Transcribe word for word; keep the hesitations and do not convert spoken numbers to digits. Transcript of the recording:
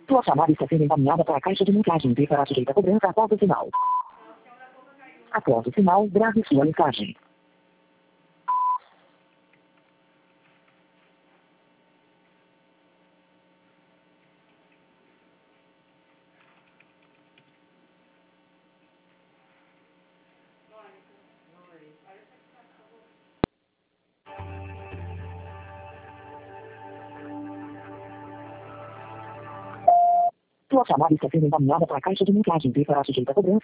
Sua chamada está sendo encaminhada para a caixa de mensagem e será sujeita a cobrança após o sinal. Após o sinal, grave sua mensagem. Sua chamada está sendo encaminhada para a caixa de mensagem e será sujeita a cobrança.